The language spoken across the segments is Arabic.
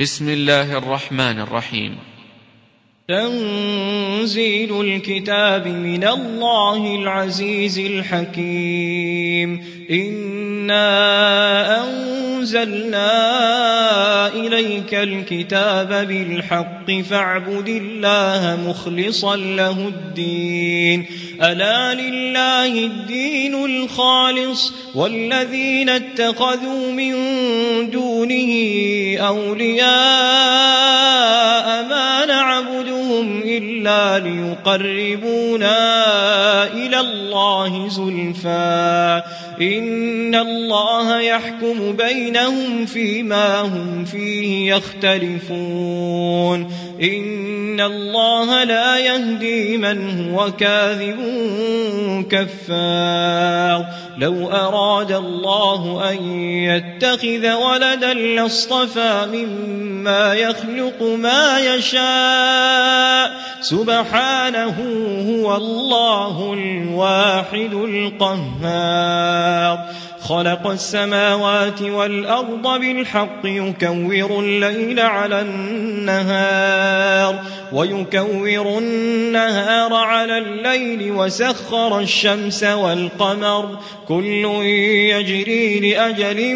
بسم الله الرحمن الرحيم. تنزيل الكتاب من الله العزيز الحكيم. إنا أنزلنا إليك الكتاب بالحق فاعبد الله مخلصا له الدين. ألا لله الدين الخالص والذين اتخذوا من دونه أولياء ما نعبدهم إلا ليقربونا إلى الله زلفى إن الله يحكم بينهم فيما هم فيه يختلفون. إن الله لا يهدي من هو كاذب كفار. لو أراد الله أن يتخذ ولدا لاصطفى مما يخلق ما يشاء سبحانه هو الله الواحد القهار. خلق السماوات والأرض بالحق يكور الليل على النهار ويكور النهار على الليل وسخر الشمس والقمر كل يجري لأجل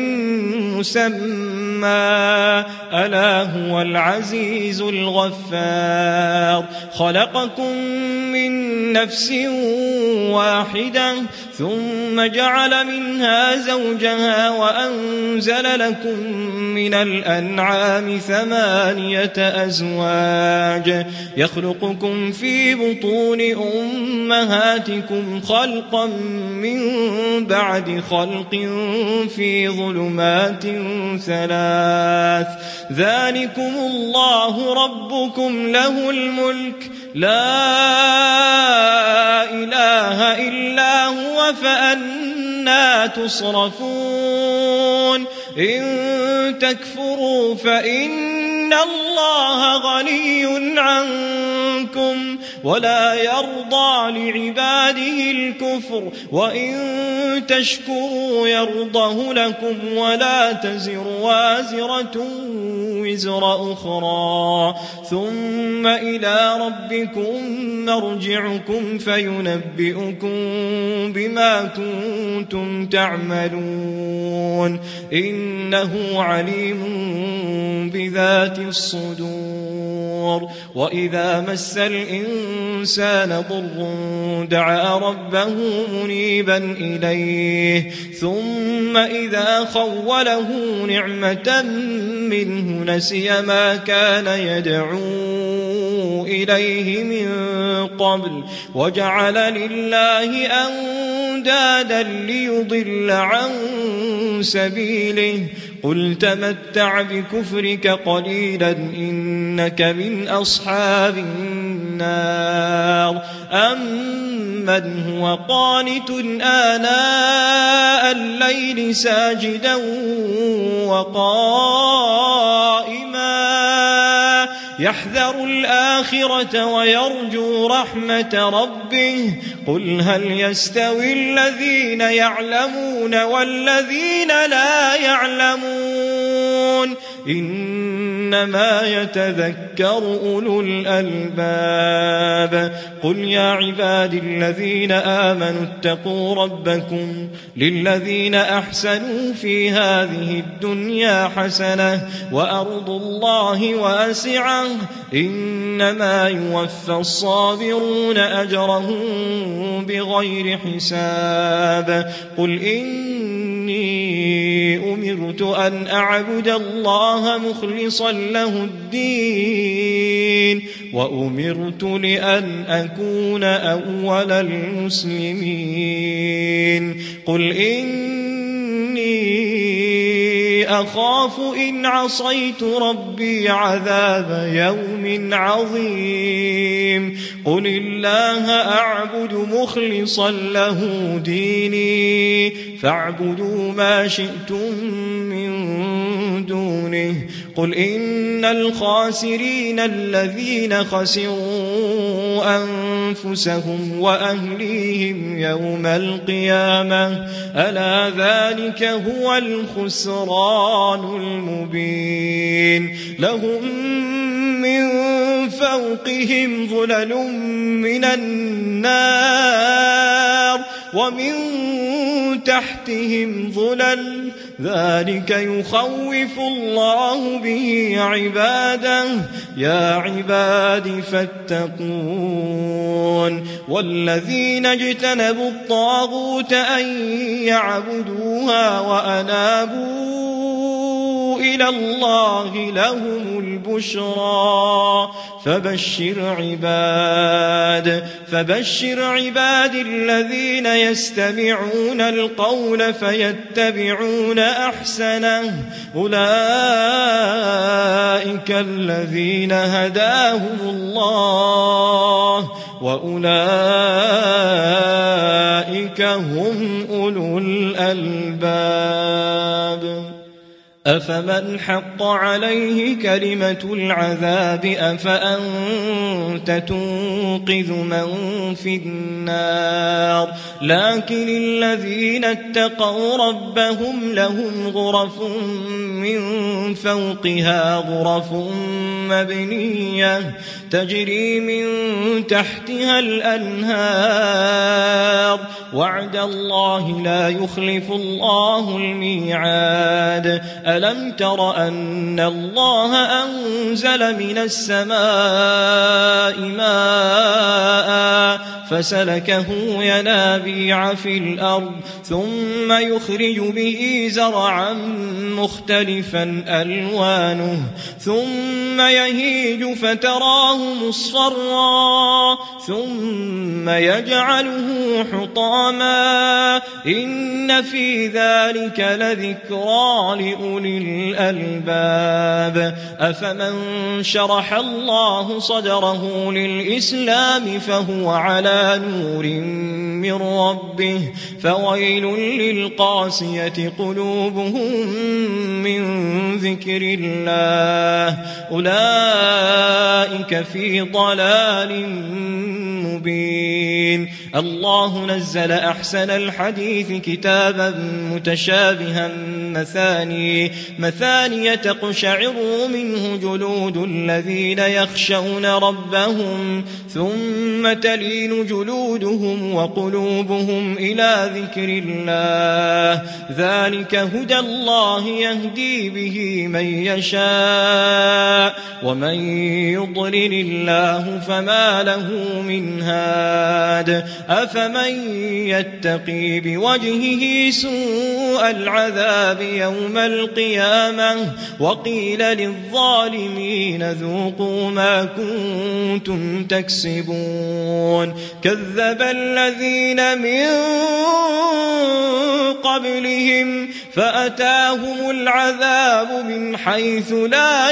مسمى ألا هو العزيز الغفار. خلقكم من نفس واحدة ثم جعل منها زوجها وأنزل لكم من الأنعام 8 أزواج يخلقكم في بطون أمهاتكم خلقا من بعد خلق في ظلمات 3 ذلكم الله ربكم له الملك لا إله إلا هو فأنى تصرفون. إن تكفروا فإن الله غني عنكم ولا يرضى لعباده الكفر وإن تشكروا يرضه لكم ولا تزر وازرة وزر أخرى ثم إلى ربكم مرجعكم فينبئكم بما كنتم تعملون إنه عليم بذات الصدور. وإذا مس الإنسان ضر دعا ربه منيبا إليه ثم إذا خوله نعمة منه نسي ما كان يدعو إليه من قبل وجعل لله أندادا ليضل عن سبيله. قل تمتع بكفرك قليلا إنك من أصحاب النار. أمن هو قانت آناء الليل ساجدا وقائما يحذر الآخرة ويرجو رحمة ربه. قل هل يستوي الذين يعلمون والذين لا يعلمون إنما يتذكر أولو الألباب. قل يا عبادي الذين آمنوا اتقوا ربكم للذين أحسنوا في هذه الدنيا حسنة وأرض الله واسعة إنما يوفى الصابرون أجرهم بغير حساب. قل إني أمرت أن أعبد الله مخلصا له الدين وأمرت لأن أكون أول المسلمين. قل إني أخاف إن عصيت ربي عذاب يوم عظيم. قل الله أعبد مخلصا له ديني فاعبدوا ما شئتم من دونه قل إن الخاسرين الذين خسروا أنفسهم وأهليهم يوم القيامة ألا ذلك هو الخسران المبين لهم من فوقهم ظلل من النار ومن تحتهم ظلل ذلك يخوف الله به عباده يا عباد فاتقون والذين اجتنبوا الطاغوت أن يعبدوها وأنابوا إلى الله لهم البشرى فبشر عباد الذين يستمعون القول فيتبعون أحسنه أولئك الذين هداهم الله وأولئك هم أولو الألباب أفمن حق عليه كلمة العذاب أفأنت تنقذ من في النار لكن الذين اتقوا ربهم لهم غرف من فوقها غرف مبنية تجري من تحتها الأنهار وعد الله لا يخلف الله الميعاد ألم تر أن الله أنزل من السماء ماء فسلكه ينابيع في الأرض ثم يخرج به زرعا مختلفا ألوانه ثم يهيج فتراه مصفرا ثم يجعله حطاما إن في ذلك لذكرى لأولي الألباب أفمن شرح الله صدره للإسلام فهو على نور من ربه فويل للقاسية قلوبهم من ذكر الله أولئك في ضلال مبين الله نزل أحسن الحديث كتابا متشابها مثاني تقشعر منه جلود الذين يخشون ربهم ثم تلين جلودهم وقلوبهم إلى ذكر الله ذلك هدى الله يهدي به من يشاء ومن يضلل الله فما له من هاد أفمن يتقي بوجهه سوء العذاب يوم القيامة وقيل للظالمين ذوقوا ما كنتم تكسبون كذب الذين من قبلهم فأتاهم العذاب من حيث لا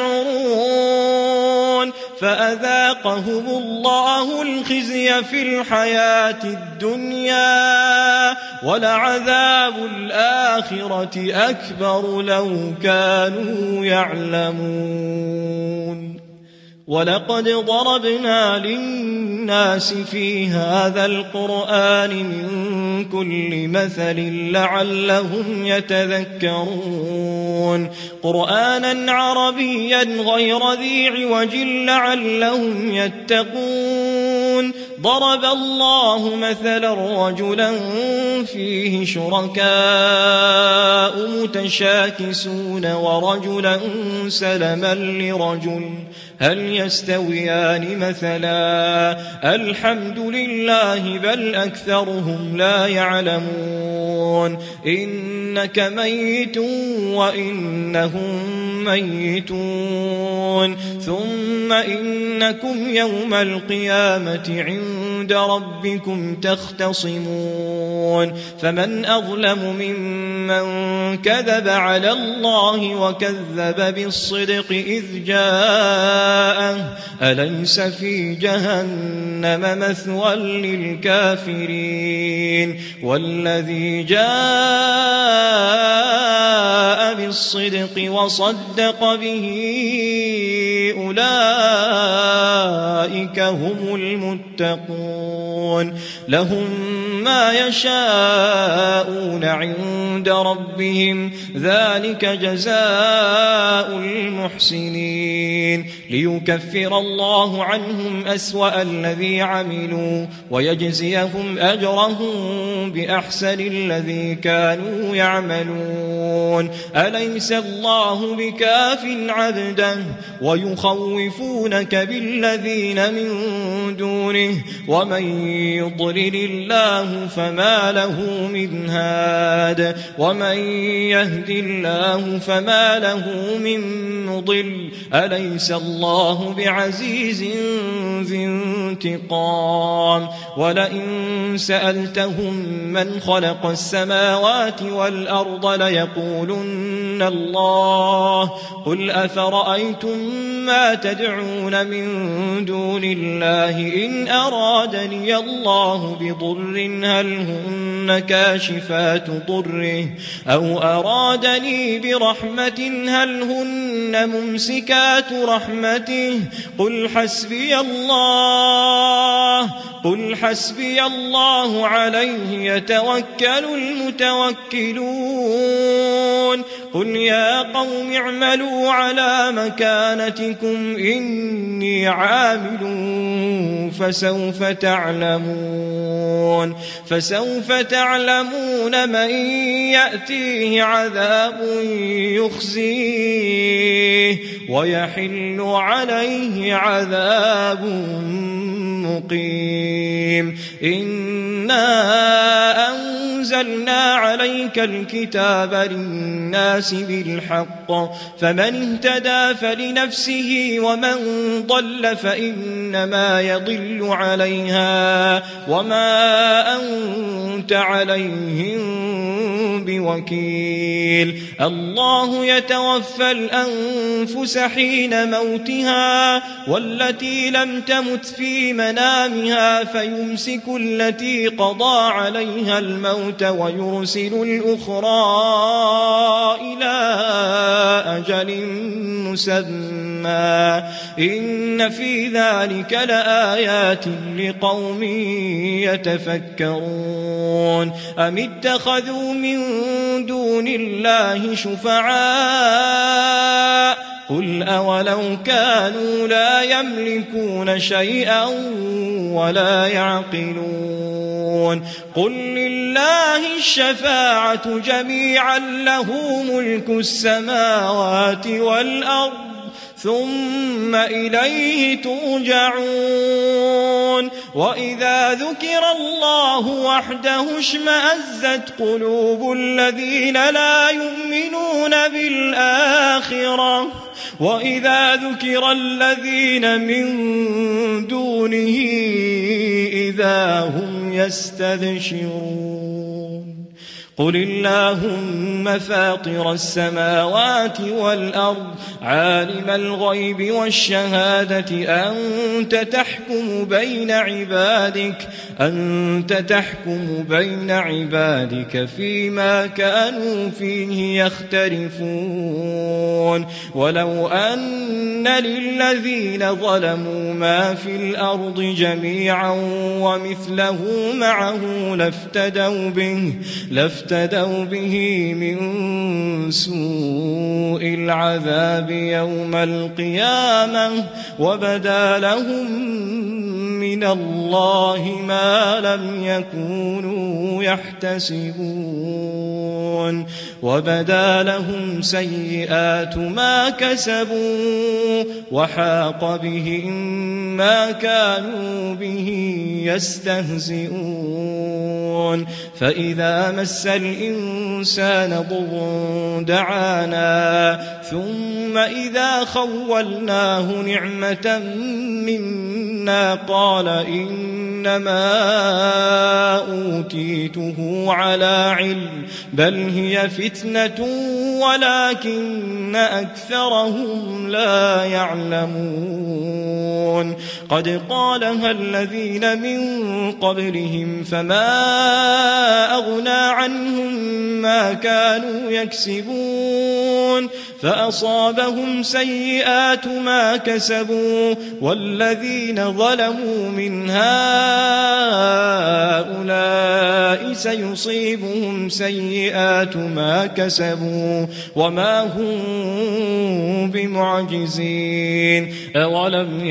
يشعرون فأذاقهم الله الخزي في الحياة الدنيا ولعذاب الآخرة أكبر لو كانوا يعلمون ولقد ضربنا للناس في هذا القرآن من كل مثل لعلهم يتذكرون قرآنا عربيا غير ذي عوج لعلهم يتقون ضرب الله مثلا رجلا فيه شركاء متشاكسون ورجلا سلما لرجل هل يستويان مثلا الحمد لله بل أكثرهم لا يعلمون إنك ميت وإنهم ميتون ثم إنكم يوم القيامة عند ربكم تختصمون فمن أظلم ممن من كذب على الله وكذب بالصدق إذ جاءه أليس في جهنم مثوى للكافرين والذي جاء بالصدق وصدق به أولئك هم المتقون لهم ما يشاءون عند ربهم ذلك جزاء المحسنين ليكفر الله عنهم أسوأ الذي عملوا ويجزيهم أجرهم بأحسن الذي كانوا يعملون أليس الله بكاف عبده ويخوفونك بالذين من دونه ومن يضلل الله فما له من هاد ومن يهد الله فما له من مضل أليس الله بعزيز ذي انتقام ولئن سألتهم من خلق السماوات والأرض ليقولن الله قل أفرأيتم ما تدعون من دون الله إن أرادني الله بضر هل هن كاشفات ضره أو أرادني برحمة هل هن ممسكات رحمته قل حسبي الله عليه يتوكل المتوكلون قل يا قوم اعملوا على مكانتكم إني عامل فسوف تعلمون من يأتيه عذاب يخزيه ويحل عليه عذاب مقيم إنا أنزلنا عليك الكتاب للناس بالحق فمن اهتدى فلنفسه ومن ضل فإنما يضل عليها وما أنت عليهم بوكيل الله يتوفى الأنفس حين موتها والتي لم تمت في منامها فيمسك التي قضى عليها الموت ويرسل الأخرى إلى أجل مسمى إن في ذلك لآيات لقوم يتفكرون أم اتخذوا من دون الله شفعاء قل أولو كانوا لا يملكون شيئا ولا يعقلون قل لله الشفاعة جميعا له ملك السماوات والأرض ثم إليه ترجعون وإذا ذكر الله وحده اشمأزت قلوب الذين لا يؤمنون بالآخرة وإذا ذكر الذين من دونه إذا هم يستبشرون قل اللهم فاطر السماوات والأرض عالم الغيب والشهادة أنت تحكم بين عبادك فيما كانوا فيه يختلفون ولو أن للذين ظلموا ما في الأرض جميعا ومثله معه لافتدوا به من سوء العذاب يوم القيامة وبدا لهم من الله ما لم يكونوا يحتسبون وبدا لهم سيئات ما كسبوا وحاق بهم ما كانوا به يستهزئون فإذا مس الإنسان ضر دعانا ثم إذا خولناه نعمة منا قال إنما إنما أوتيته على علم بل هي فتنة ولكن أكثرهم لا يعلمون قد قالها الذين من قبلهم فما أغنى عنهم ما كانوا يكسبون فأصابهم سيئات ما كسبوا والذين ظلموا من هؤلاء سيصيبهم سيئات ما كسبوا وما هم بمعجزين أولم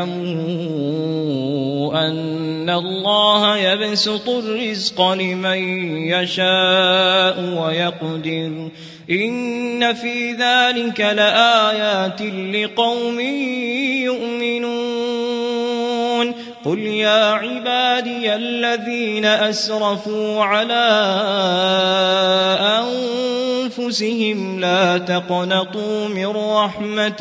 يعلموا أن الله يبسط الرزق لمن يشاء ويقدر إن في ذلك لآيات لقوم يؤمنون قل يا عبادي الذين أسرفوا على أنفسهم لا تقنطوا من رحمة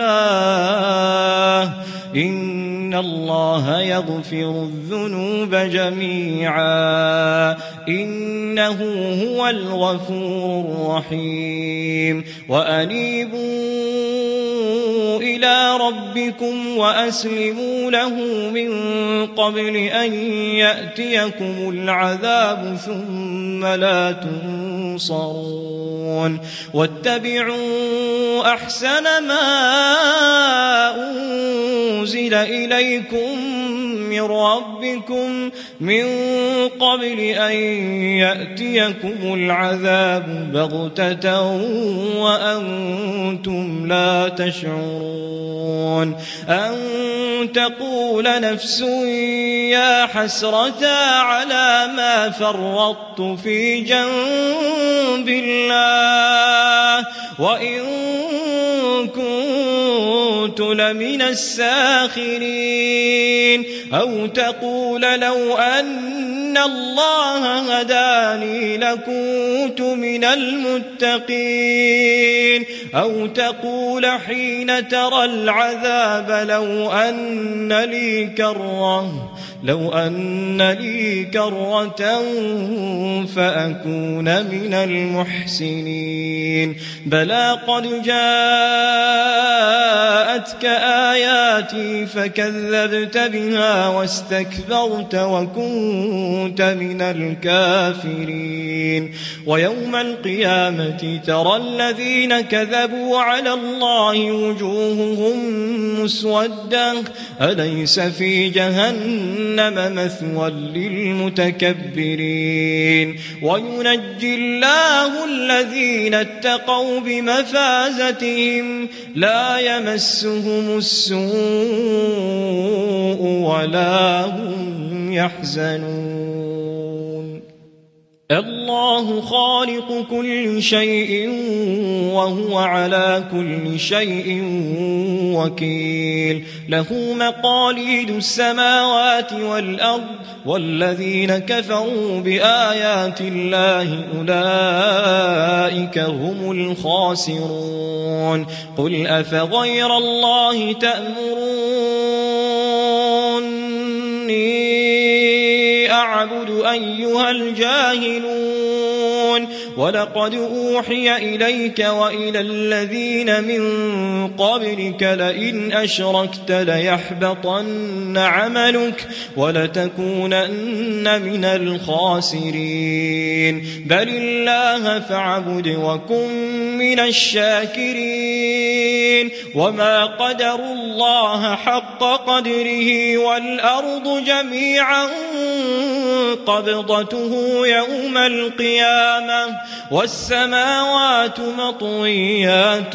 الله إن الله يغفر الذنوب جميعا إنه هو الغفور الرحيم وأنيبوا إلى ربكم وأسلموا له من قبل أن يأتيكم العذاب ثم لا تنصرون واتبعوا أحسن ما أنزل إليكم من ربكم من قبل أن يأتيكم العذاب بغتة وأنتم لا تشعرون أن تقول نفس يا حسرة على ما فرطت في جنب الله وإن كنت لمن الساخرين أو تقول لو أن الله هداني لكنت من المتقين أو تقول حين ترى العذاب لو أن لي كرة فأكون من المحسنين بلى قد جاءتك آياتي فكذبت بها واستكبرت وكنت من الكافرين ويوم القيامة ترى الذين كذبوا على الله وجوههم مسودة أليس في جهنم مثوى للمتكبرين وينجي الله الذين اتقوا بمفازتهم لا يمسهم السوء ولا هم يحزنون الله خالق كل شيء وهو على كل شيء وكيل له مقاليد السماوات والأرض والذين كفروا بآيات الله أولئك هم الخاسرون قل أفغير الله تأمروني أعبد أيها الجاهلون ولقد أوحي إليك وإلى الذين من قبلك لئن أشركت ليحبطن عملك ولتكونن من الخاسرين بل الله فاعبد وكن من الشاكرين وما قدروا الله حق قدره والأرض جميعا قبضته يوم القيامة والسماوات مطويات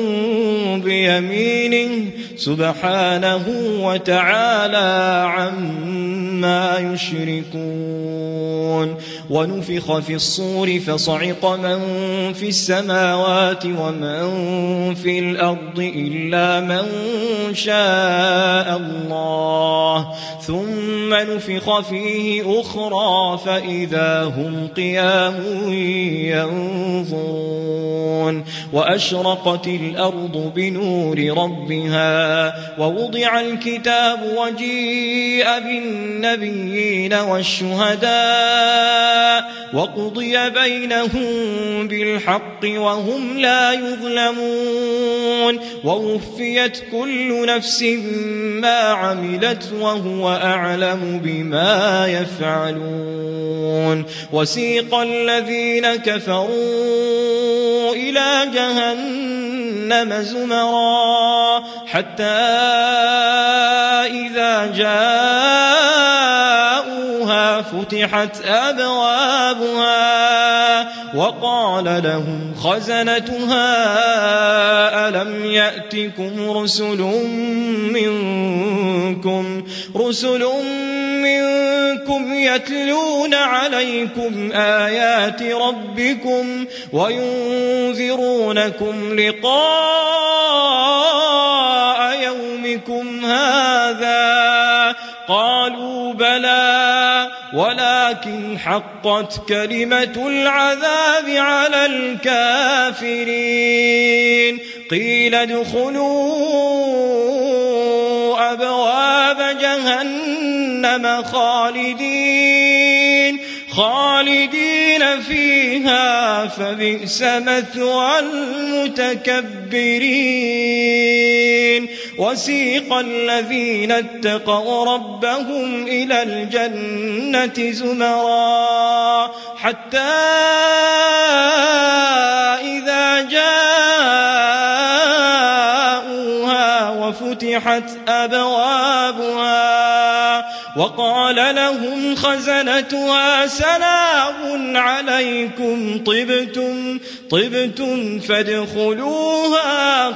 بيمينه سبحانه وتعالى عما يشركون ونفخ في الصور فصعق من في السماوات ومن في الأرض إلا من شاء الله ثم نفخ فيه أخرى فإذا هم قيام ينظرون وأشرقت الأرض بنور ربها ووضع الكتاب وجيء بالنبيين والشهداء وقضي بينهم بالحق وهم لا يظلمون ووفيت كل نفس ما عملت وهو أعلم بما يفعلون وسيق الذين كفروا إلى جهنم زمرا حتى إذا جاءوها فتحت أبوابها وقال لهم خزنتها ألم يأتكم رسل منكم يتلون عليكم آيات ربكم وينذرونكم لقاء يومكم هذا قالوا بلى ولكن حقت كلمة العذاب على الكافرين قيل ادخلوا أبواب جهنم خالدين فيها فبئس مثوى المتكبرين وسيق الذين اتقوا ربهم إلى الجنة زمرا حتى إذا جاءوها وفتحت أبوابها وقال لهم خزنتها سلام عليكم طبتم فادخلوها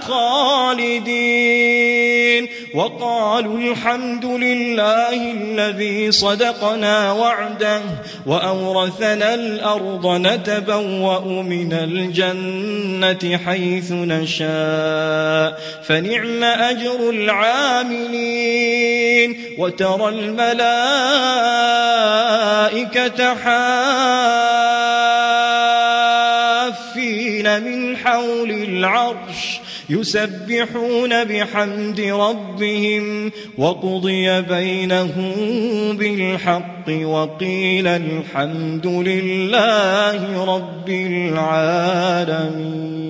خالدين وقالوا الحمد لله الذي صدقنا وعده وأورثنا الأرض نتبوأ من الجنة حيث نشاء فنعم أجر العاملين وترى الملائكة حافين من حول العرش يسبحون بحمد ربهم وقضي بينهم بالحق وقيل الحمد لله رب العالمين.